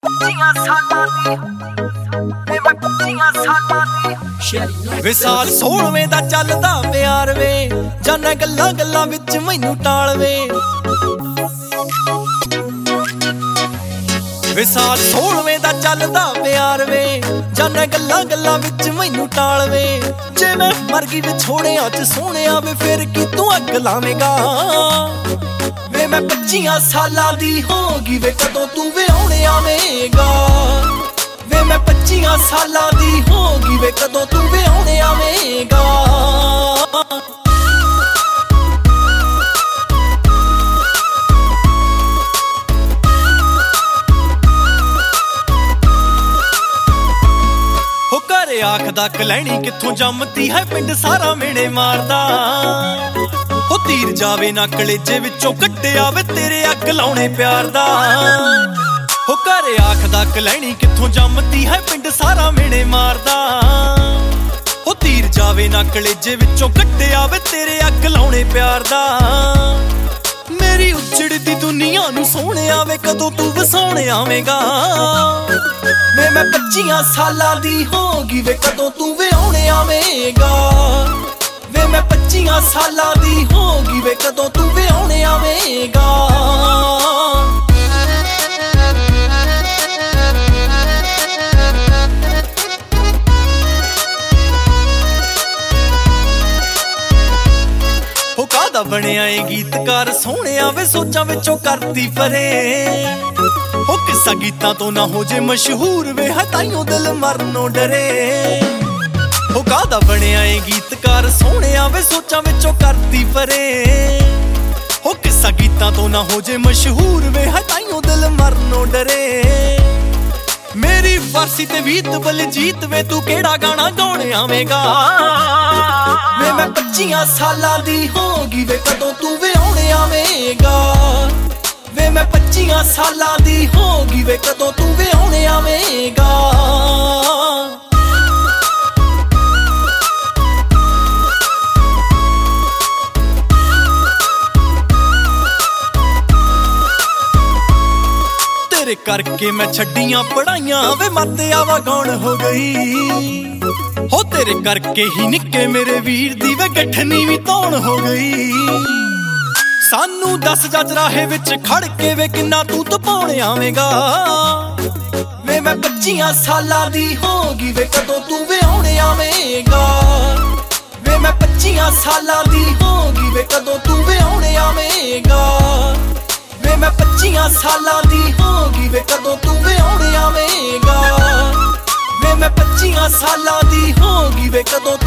25 ਸਾਲਾਂ ਦੀ ਮੈਂ 25 ਸਾਲਾਂ ਦੀ ਵੇ ਸਾਲ 16ਵੇਂ ਦਾ ਚੱਲਦਾ ਪਿਆਰ ਵੇ ਜਾਨਾ ਗੱਲਾਂ ਗੱਲਾਂ ਵਿੱਚ ਮੈਨੂੰ ਟਾਲਵੇ ਵੇ ਸਾਲ 16ਵੇਂ ਦਾ ਚੱਲਦਾ ਪਿਆਰ ਵੇ ਜਾਨਾ ਗੱਲਾਂ ਗੱਲਾਂ ਵਿੱਚ ਮੈਨੂੰ ਟਾਲਵੇ ਜੇ ਮੈਂ ਮਰ ਗਈ ਵਿਛੋੜਿਆਂ ਚ ਸੋਹਣਿਆ ਵੇ ਫਿਰ ਕੀ ਤੂੰ ਅੱਗ ਲਾਵੇਂਗਾ ਵੇ ਮੈਂ 25 ਸਾਲਾਂ ਦੀ ਹੋਗੀ ਵੇ ਕਦੋਂ ਤੂੰ ਵਿਆਹੁਣੇ ਆਵੇਂਗਾ ਵੇ ਮੈਂ 25 ਸਾਲਾਂ ਦੀ ਹੋਗੀ ਵੇ ਕਦੋਂ ਤੂੰ ਵਿਆਹੁਣੇ ਆਵੇਂਗਾ ਆਖਦਾ ਕਲੈਣੀ ਕਿੱਥੋਂ ਜੰਮਤੀ ਹੈ ਪਿੰਡ ਸਾਰਾ ਮੇੜੇ ਮਾਰਦਾ ਉਹ ਤੀਰ ਜਾਵੇ ਨਾ ਕਲੇਜੇ ਵਿੱਚੋਂ ਕੱਢਿਆ ਵੇ ਤੇਰੇ ਅੱਗ ਲਾਉਣੇ ਪਿਆਰ ਦਾ ਉਹ ਘਰੇ ਆਖਦਾ ਕਲੈਣੀ ਕਿੱਥੋਂ ਜੰਮਤੀ ਹੈ ਪਿੰਡ ਸਾਰਾ ਮੇੜੇ ਮਾਰਦਾ ਉਹ ਤੀਰ ਜਾਵੇ ਨਾ ਕਲੇਜੇ ਵਿੱਚੋਂ ਕੱਢਿਆ ਵੇ ਤੇਰੇ ਅੱਗ ਲਾਉਣੇ ਪਿਆਰ ਦਾ ਮੇਰੀ ਉਜੜਦੀ ਦੁਨੀਆ ਨੂੰ ਸੋਹਣਿਆ ਵੇ ਕਦੋਂ ਤੂੰ ਵਸਾਉਣੇ ਆਵੇਂਗਾ ਵੇ ਮੈਂ 25 ਸਾਲਾਂ ਦੀ ਹੋਗੀ ਵੇ ਕਦੋਂ ਤੂੰ ਵਿਆਹੁਣੇ ਆਵੇਂਗਾ ਵੇ ਮੈਂ 25 ਸਾਲਾਂ ਦੀ ਹੋਗੀ ਵੇ ਕਦੋਂ ਤੂੰ ਵਿਆਹੁਣੇ ਆਵੇਂਗਾ ਹੋ ਕਾਹਦਾ ਬਣਿਆ ਏ ਗੀਤਕਾਰ ਸੋਹਣਿਆ ਵੇ ਸੋਚਾਂ ਵਿੱਚੋਂ ਕਰਦੀ ਪਰੇ ਉਹ ਕਿੱਸਾ ਗੀਤਾਂ ਤੋਂ ਨਾ ਹੋ ਜੇ ਮਸ਼ਹੂਰ ਵੇ ਹਟਾਈਓ ਦਿਲ ਮਰਨੋਂ ਡਰੇ ਉਹ ਕਾਹਦਾ ਬਣਿਆ ਏ ਗੀਤਕਾਰ ਸੋਹਣਿਆ ਵੇ ਸੋਚਾਂ ਵਿੱਚੋਂ ਕਰਦੀ ਪਰੇ ਉਹ ਕਿੱਸਾ ਗੀਤਾਂ ਤੋਂ ਨਾ ਹੋ ਜੇ ਮਸ਼ਹੂਰ ਵੇ ਹਟਾਈਓ ਦਿਲ ਮਰਨੋਂ ਡਰੇ ਮੇਰੀ ਫਾਰਸੀ ਤੇ ਵੀਤ ਬਲਜੀਤ ਵੇ ਤੂੰ ਕਿਹੜਾ ਗਾਣਾ ਗਾਉਣ ਆਵੇਂਗਾ ਵੇ ਮੈਂ 25 ਸਾਲਾਂ ਦੀ ਹੋਗੀ ਵੇ ਕਦੋਂ ਤੂੰ ਵਿਆਹੁਣੇ ਆਵੇਂਗਾ ਵੇ ਮੈਂ 25 ਸਾਲਾਂ ਦੀ ਹੋਗੀ ਵੇ ਕਦੋਂ ਤੂੰ ਵਿਆਹੁਣੇ ਆਵੇਂਗਾ ਤੇਰੇ ਕਰਕੇ ਮੈਂ ਛੱਡੀਆਂ ਪੜਾਈਆਂ ਵੇ ਮੱਤ ਆਵਾ ਗੌਣ ਹੋ ਗਈ ਹੋ ਤੇਰੇ ਕਰਕੇ ਹੀ ਨਿੱਕੇ ਮੇਰੇ ਵੀਰ ਦੀ ਵੇ ਗੱਠਨੀ ਵੀ ਧੌਣ ਹੋ ਗਈ ਸਾਨੂੰ ਦੱਸ ਜੱਜ ਰਾਹੇ ਵਿੱਚ ਖੜ ਕੇ ਵੇ ਕਿੰਨਾ ਤੂੰ ਤਪਾਉਣ ਆਵੇਂਗਾ ਵੇ ਮੈਂ 25 ਸਾਲਾਂ ਦੀ ਹੋਗੀ ਵੇ ਕਦੋਂ ਤੂੰ ਵਿਆਹੁਣੇ ਆਵੇਂਗਾ ਵੇ ਮੈਂ 25 ਸਾਲਾਂ ਦੀ ਹੋਗੀ ਵੇ ਕਦੋਂ ਤੂੰ ਵਿਆਹੁਣੇ ਆਵੇਂਗਾ ਵੇ ਮੈਂ 25 ਸਾਲਾਂ ਦੀ ਹੋਗੀ ਵੇ ਕਦੋਂ ਤੂੰ ਵਿਆਹੁਣੇ ਆਵੇਂਗਾ ਵੇ ਮੈਂ 25 ਸਾਲਾਂ ਦੀ ਹੋਗੀ ਵੇ ਕਦੋਂ